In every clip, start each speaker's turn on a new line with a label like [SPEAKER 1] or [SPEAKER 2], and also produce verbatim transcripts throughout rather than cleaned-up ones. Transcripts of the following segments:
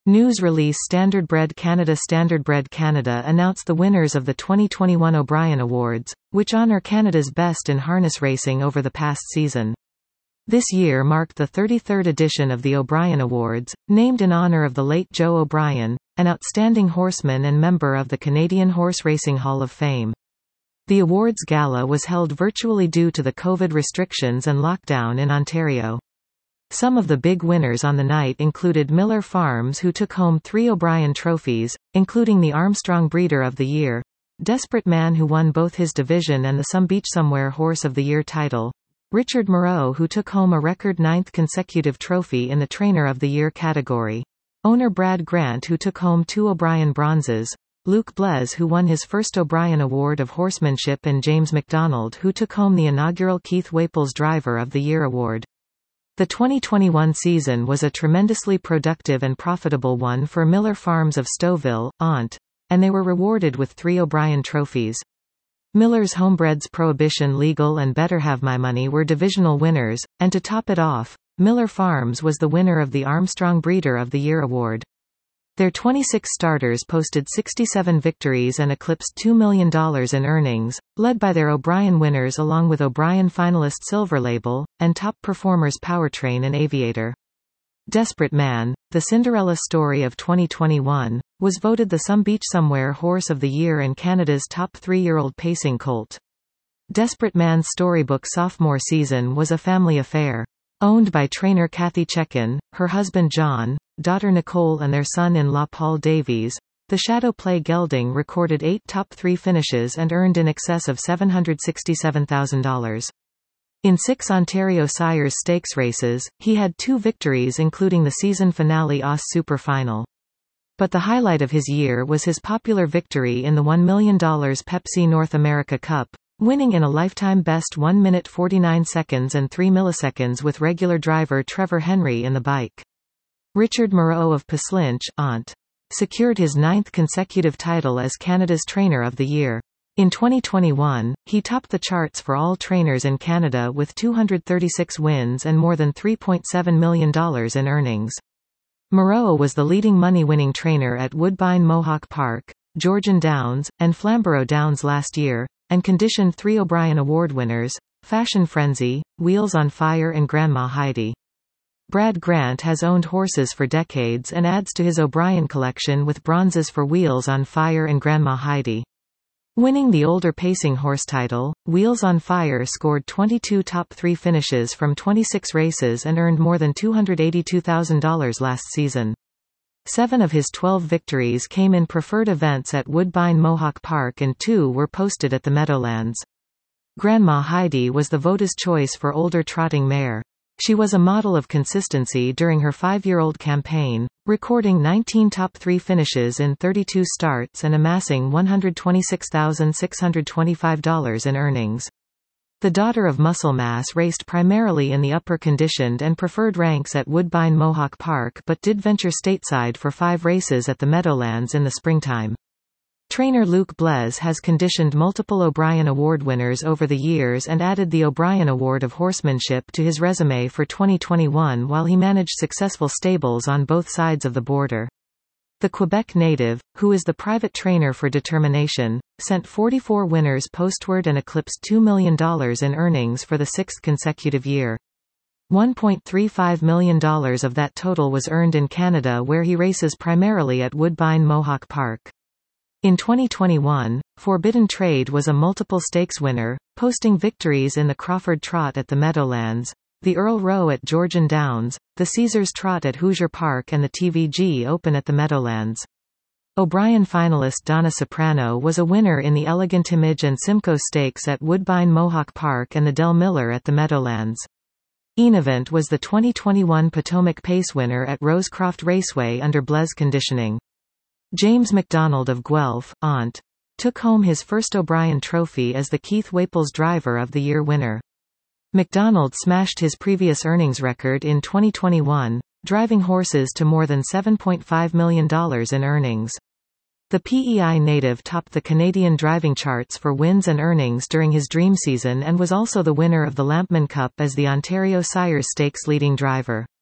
[SPEAKER 1] News release Standardbred Canada Standardbred Canada announced the winners of the twenty twenty-one O'Brien Awards, which honour Canada's best in harness racing over the past season. This year marked the thirty-third edition of the O'Brien Awards, named in honour of the late Joe O'Brien, an outstanding horseman and member of the Canadian Horse Racing Hall of Fame. The awards gala was held virtually due to the COVID restrictions and lockdown in Ontario. Some of the big winners on the night included Miller Farms, who took home three O'Brien trophies, including the Armstrong Breeder of the Year, Desperate Man, who won both his division and the Some Beach Somewhere Horse of the Year title, Richard Moreau, who took home a record ninth consecutive trophy in the Trainer of the Year category, owner Brad Grant, who took home two O'Brien bronzes, Luke Blaise, who won his first O'Brien Award of Horsemanship, and James McDonald, who took home the inaugural Keith Waples Driver of the Year award. The twenty twenty-one season was a tremendously productive and profitable one for Miller Farms of Stouffville, Ont, and they were rewarded with three O'Brien trophies. Miller's Homebreds Prohibition Legal and Better Have My Money were divisional winners, and to top it off, Miller Farms was the winner of the Armstrong Breeder of the Year award. Their twenty-six starters posted sixty-seven victories and eclipsed two million dollars in earnings, led by their O'Brien winners along with O'Brien finalist Silver Label, and top performers Powertrain and Aviator. Desperate Man, the Cinderella story of twenty twenty-one, was voted the Some Beach Somewhere Horse of the Year and Canada's top three-year-old pacing colt. Desperate Man's storybook sophomore season was a family affair. Owned by trainer Kathy Checkin, her husband John, daughter Nicole and their son-in-law Paul Davies, the Shadow Play gelding recorded eight top three finishes and earned in excess of seven hundred sixty-seven thousand dollars. In six Ontario Sires Stakes races, he had two victories including the season finale Oss Super Final. But the highlight of his year was his popular victory in the one million dollars Pepsi North America Cup, winning in a lifetime best one minute forty-nine seconds and three milliseconds with regular driver Trevor Henry in the bike. Richard Moreau of Paslinch, Ont, secured his ninth consecutive title as Canada's Trainer of the Year. In twenty twenty-one, he topped the charts for all trainers in Canada with two hundred thirty-six wins and more than three point seven million dollars in earnings. Moreau was the leading money-winning trainer at Woodbine Mohawk Park, Georgian Downs, and Flamborough Downs last year, and conditioned three O'Brien Award winners, Fashion Frenzy, Wheels on Fire and Grandma Heidi. Brad Grant has owned horses for decades and adds to his O'Brien collection with bronzes for Wheels on Fire and Grandma Heidi. Winning the older pacing horse title, Wheels on Fire scored twenty-two top three finishes from twenty-six races and earned more than two hundred eighty-two thousand dollars last season. Seven of his twelve victories came in preferred events at Woodbine Mohawk Park and two were posted at the Meadowlands. Grandma Heidi was the voters' choice for older trotting mare. She was a model of consistency during her five-year-old campaign, recording nineteen top three finishes in thirty-two starts and amassing one hundred twenty-six thousand six hundred twenty-five dollars in earnings. The daughter of Muscle Mass raced primarily in the upper conditioned and preferred ranks at Woodbine Mohawk Park but did venture stateside for five races at the Meadowlands in the springtime. Trainer Luke Blaise has conditioned multiple O'Brien Award winners over the years and added the O'Brien Award of Horsemanship to his resume for twenty twenty-one while he managed successful stables on both sides of the border. The Quebec native, who is the private trainer for Determination, sent forty-four winners postward and eclipsed two million dollars in earnings for the sixth consecutive year. one point three five million dollars of that total was earned in Canada, where he races primarily at Woodbine Mohawk Park. In twenty twenty-one, Forbidden Trade was a multiple stakes winner, posting victories in the Crawford Trot at the Meadowlands, the Earl Rowe at Georgian Downs, the Caesars Trot at Hoosier Park and the T V G Open at the Meadowlands. O'Brien finalist Donna Soprano was a winner in the Elegant Image and Simcoe Stakes at Woodbine Mohawk Park and the Del Miller at the Meadowlands. Enevent was the twenty twenty-one Potomac Pace winner at Rosecroft Raceway under Blaise conditioning. James McDonald of Guelph, Ont, took home his first O'Brien trophy as the Keith Waples Driver of the Year winner. McDonald smashed his previous earnings record in twenty twenty-one, driving horses to more than seven point five million dollars in earnings. The P E I native topped the Canadian driving charts for wins and earnings during his dream season and was also the winner of the Lampman Cup as the Ontario Sires Stakes leading driver.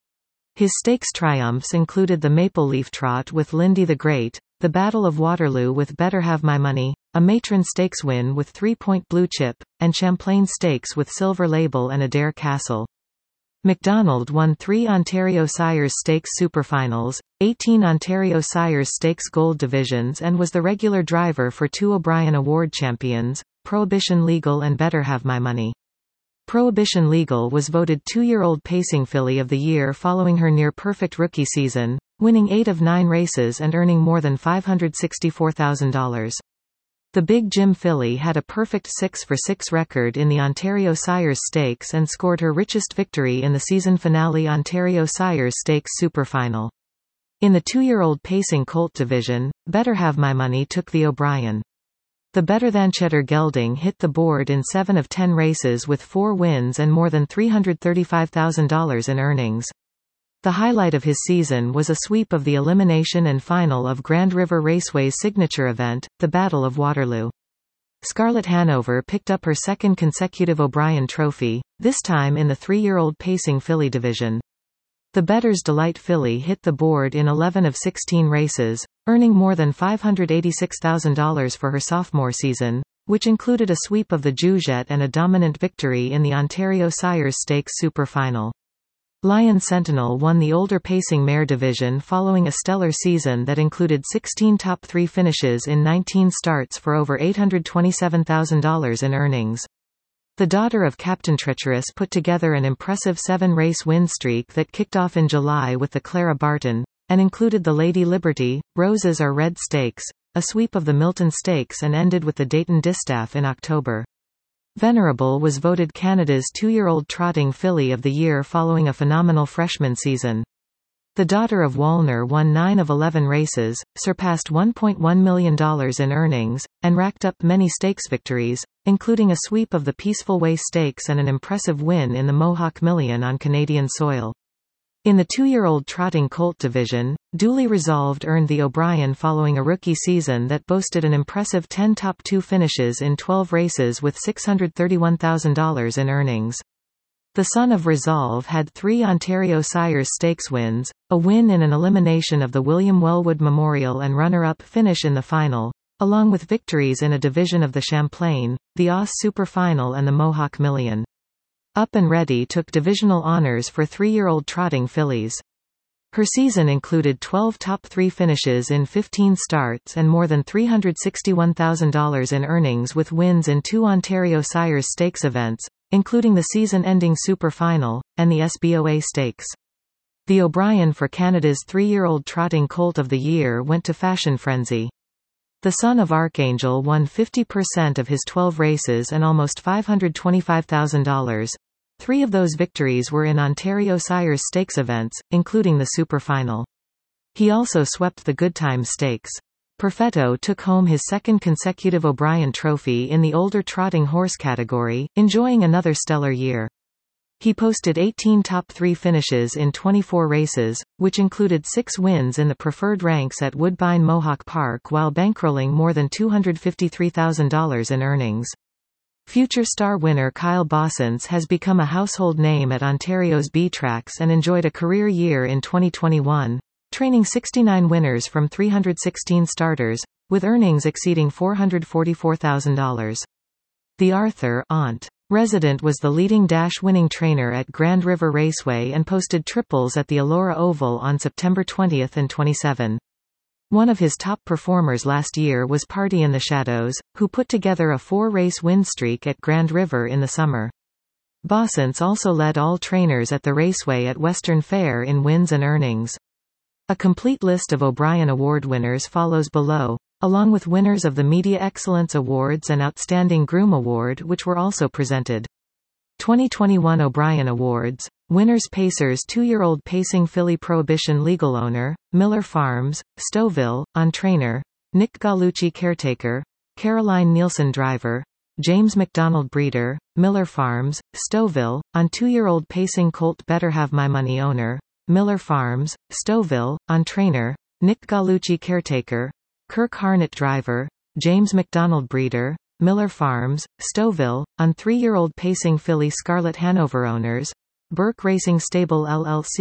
[SPEAKER 1] His stakes triumphs included the Maple Leaf Trot with Lindy the Great, the Battle of Waterloo with Better Have My Money, a Matron Stakes win with Three Point Blue Chip, and Champlain Stakes with Silver Label and Adair Castle. MacDonald won three Ontario Sires Stakes Superfinals, eighteen Ontario Sires Stakes Gold Divisions and was the regular driver for two O'Brien Award champions, Prohibition Legal and Better Have My Money. Prohibition Legal was voted two-year-old pacing filly of the year following her near-perfect rookie season, winning eight of nine races and earning more than five hundred sixty-four thousand dollars. The Big Jim filly had a perfect six for six record in the Ontario Sires Stakes and scored her richest victory in the season finale Ontario Sires Stakes Superfinal. In the two-year-old pacing colt division, Better Have My Money took the O'Brien. The Better Than Cheddar gelding hit the board in seven of ten races with four wins and more than three hundred thirty-five thousand dollars in earnings. The highlight of his season was a sweep of the elimination and final of Grand River Raceway's signature event, the Battle of Waterloo. Scarlett Hanover picked up her second consecutive O'Brien Trophy, this time in the three-year-old pacing filly division. The Bettor's Delight filly hit the board in eleven of sixteen races, earning more than five hundred eighty-six thousand dollars for her sophomore season, which included a sweep of the Juget and a dominant victory in the Ontario Sires Stakes Superfinal. Lion Sentinel won the older pacing mare division following a stellar season that included sixteen top three finishes in nineteen starts for over eight hundred twenty-seven thousand dollars in earnings. The daughter of Captain Treacherous put together an impressive seven-race win streak that kicked off in July with the Clara Barton, and included the Lady Liberty, Roses Are Red Stakes, a sweep of the Milton Stakes and ended with the Dayton Distaff in October. Venerable was voted Canada's two-year-old trotting filly of the year following a phenomenal freshman season. The daughter of Walner won nine of eleven races, surpassed one point one million dollars in earnings, and racked up many stakes victories, including a sweep of the Peaceful Way Stakes and an impressive win in the Mohawk Million on Canadian soil. In the two-year-old trotting colt division, Duly Resolved earned the O'Brien following a rookie season that boasted an impressive ten top two finishes in twelve races with six hundred thirty-one thousand dollars in earnings. The Son of Resolve had three Ontario Sires Stakes wins, a win in an elimination of the William Wellwood Memorial and runner-up finish in the final, along with victories in a division of the Champlain, the Oss Superfinal and the Mohawk Million. Up and Ready took divisional honors for three-year-old trotting fillies. Her season included twelve top three finishes in fifteen starts and more than three hundred sixty-one thousand dollars in earnings with wins in two Ontario Sires Stakes events, including the season-ending Super Final, and the S B O A Stakes. The O'Brien for Canada's three-year-old trotting colt of the year went to Fashion Frenzy. The Son of Archangel won fifty percent of his twelve races and almost five hundred twenty-five thousand dollars. Three of those victories were in Ontario Sires Stakes events, including the Super Final. He also swept the Goodtime Stakes. Perfetto took home his second consecutive O'Brien Trophy in the older trotting horse category, enjoying another stellar year. He posted eighteen top three finishes in twenty-four races, which included six wins in the preferred ranks at Woodbine Mohawk Park while bankrolling more than two hundred fifty-three thousand dollars in earnings. Future Star winner Kyle Bossens has become a household name at Ontario's B-Tracks and enjoyed a career year in twenty twenty-one, training sixty-nine winners from three hundred sixteen starters, with earnings exceeding four hundred forty-four thousand dollars. The Arthur Aunt resident was the leading dash-winning trainer at Grand River Raceway and posted triples at the Elora Oval on September twentieth and twenty-seventh. One of his top performers last year was Party in the Shadows, who put together a four-race win streak at Grand River in the summer. Bossens also led all trainers at the raceway at Western Fair in wins and earnings. A complete list of O'Brien Award winners follows below, along with winners of the Media Excellence Awards and Outstanding Groom Award which were also presented. twenty twenty-one O'Brien Awards. Winners: Pacers two-year-old pacing filly Prohibition Legal owner, Miller Farms, Stouffville, on trainer, Nick Gallucci caretaker, Caroline Nielsen driver, James McDonald breeder, Miller Farms, Stouffville, on two-year-old pacing colt Better Have My Money owner, Miller Farms, Stouffville, on trainer, Nick Gallucci caretaker, Kirk Harnett driver, James McDonald breeder, Miller Farms, Stouffville, on three-year-old pacing filly Scarlett Hanover owners, Burke Racing Stable L L C,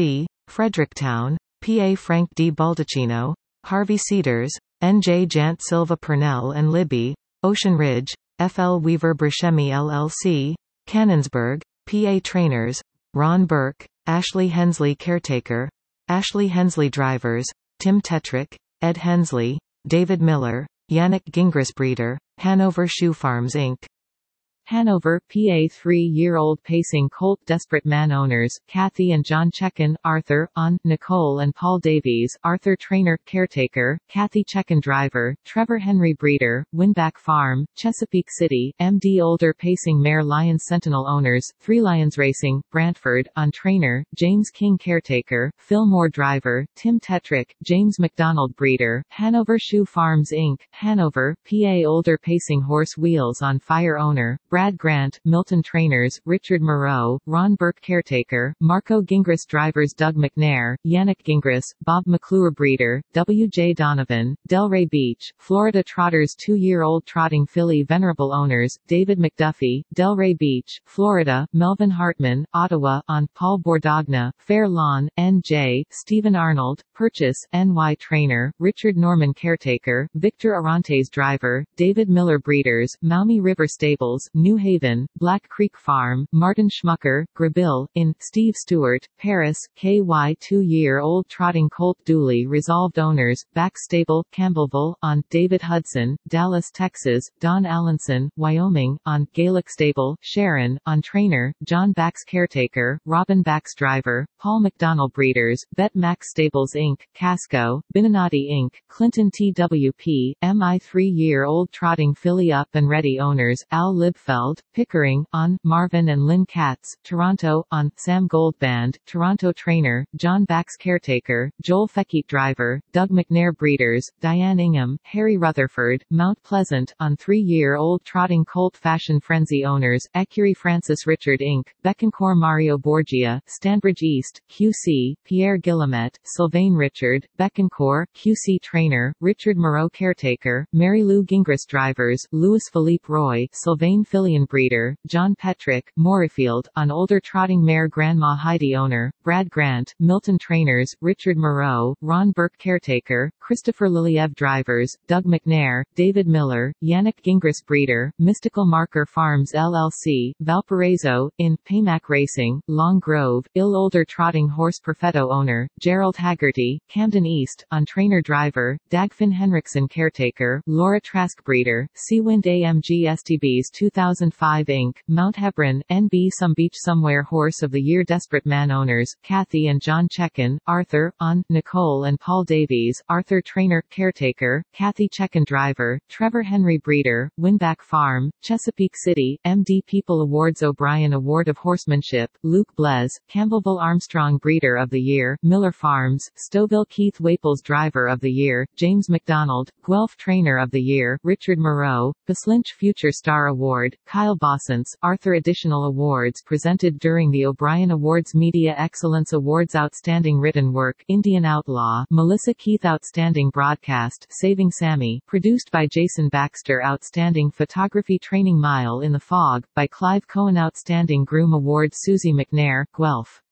[SPEAKER 1] Fredericktown, P A Frank D. Baldacchino, Harvey Cedars, N J Jant Silva Purnell and Libby, Ocean Ridge, F L Weaver Bershemi L L C, Cannonsburg, P A Trainers, Ron Burke, Ashley Hensley Caretaker, Ashley Hensley Drivers, Tim Tetrick, Ed Hensley, David Miller, Yannick Gingras Breeder, Hanover Shoe Farms Incorporated. Hanover, P A three-year-old pacing colt Desperate Man owners, Kathy and John Checken, Arthur, on, Nicole and Paul Davies, Arthur Trainer, Caretaker, Kathy Checken Driver, Trevor Henry Breeder, Winback Farm, Chesapeake City, M D Older pacing mare Lions Sentinel owners, Three Lions Racing, Brantford, on Trainer, James King Caretaker, Fillmore Driver, Tim Tetrick, James McDonald Breeder, Hanover Shoe Farms Incorporated, Hanover, P A Older pacing horse Wheels on Fire owner, Brad Grant, Milton Trainers, Richard Moreau, Ron Burke Caretaker, Marco Gingras Drivers Doug McNair, Yannick Gingras, Bob McClure Breeder, W J Donovan, Delray Beach, Florida Trotters two-year-old trotting filly Venerable owners, David McDuffie, Delray Beach, Florida, Melvin Hartman, Ottawa, on, Paul Bordogna, Fair Lawn, N J, Stephen Arnold, Purchase, N Y Trainer, Richard Norman Caretaker, Victor Arantes Driver, David Miller Breeders, Maumee River Stables, New Haven, Black Creek Farm, Martin Schmucker, Grabill, in, Steve Stewart, Paris, K Y two-year-old trotting colt Dooley Resolved owners, Back Stable, Campbellville, on, David Hudson, Dallas, Texas, Don Allenson, Wyoming, on, Gaelic Stable, Sharon, on Trainer, John Bax Caretaker, Robin Bax Driver, Paul McDonnell Breeders, Bet Max Stables Incorporated, Casco, Binanati Incorporated, Clinton T W P, M I three-year-old trotting filly Up and Ready owners, Al Libfeld, Pickering, on, Marvin and Lynn Katz, Toronto, on, Sam Goldband, Toronto Trainer, John Bax Caretaker, Joel Feckett Driver, Doug McNair Breeders, Diane Ingham, Harry Rutherford, Mount Pleasant, on three-year-old trotting colt Fashion Frenzy owners, Ecurie Francis Richard Incorporated, Beckencore Mario Borgia, Stanbridge East, Q C, Pierre Guillemette, Sylvain Richard, Beckencore, Q C Trainer, Richard Moreau Caretaker, Mary Lou Gingras Drivers, Louis Philippe Roy, Sylvain Fillion Breeder, John Petrick, Morrifield, on older trotting mare Grandma Heidi owner, Brad Grant, Milton Trainers, Richard Moreau, Ron Burke Caretaker, Christopher Liliev Drivers, Doug McNair, David Miller, Yannick Gingras Breeder, Mystical Marker Farms L L C, Valparaiso, in, Paymac Racing, Long Grove, Ill Older Trotting Horse Perfetto owner, Gerald Haggerty, Camden East, on Trainer Driver, Dagfinn Henriksen Caretaker, Laura Trask Breeder, Seawind A M G S T Bs two thousand five Incorporated, Mount Hebron, N B Some Beach Somewhere Horse of the Year Desperate Man owners, Kathy and John Checken, Arthur, on, Nicole and Paul Davies, Arthur Trainer, Caretaker, Kathy Checken Driver, Trevor Henry Breeder, Winback Farm, Chesapeake City, M D People Awards O'Brien Award of Horsemanship, Luke Blez, Campbellville Armstrong Breeder of the Year, Miller Farms, Stouffville Keith Waples Driver of the Year, James McDonald, Guelph Trainer of the Year, Richard Moreau, Baslinch Future Star Award, Kyle Bossance, Arthur Additional Awards presented during the O'Brien Awards Media Excellence Awards Outstanding Written Work, Indian Outlaw, Melissa Keith Outstanding Broadcast, Saving Sammy, produced by Jason Baxter Outstanding Photography Training Mile in the Fog, by Clive Cohen Outstanding Groom Award Susie McNair, Guelph.